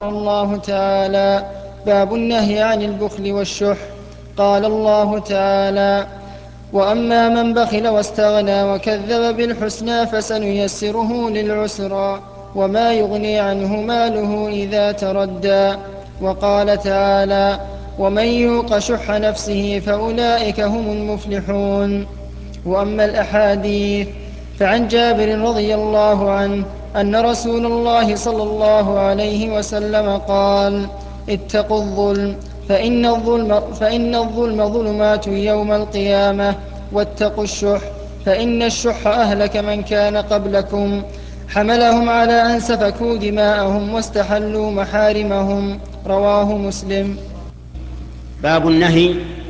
الله تعالى: باب النهي عن البخل والشح. قال الله تعالى: وأما من بخل واستغنى وكذب بالحسنى فسنيسره للعسرى وما يغني عنه ماله إذا تردى. وقال تعالى: ومن يوق شح نفسه فأولئك هم المفلحون. وأما الأحاديث فعن جابر رضي الله عنه أن رسول الله صلى الله عليه وسلم قال: اتقوا الظلم فإن الظلم ظلمات يوم القيامة، واتقوا الشح فإن الشح أهلك من كان قبلكم، حملهم على أن سفكوا دماءهم واستحلوا محارمهم. رواه مسلم. باب النهي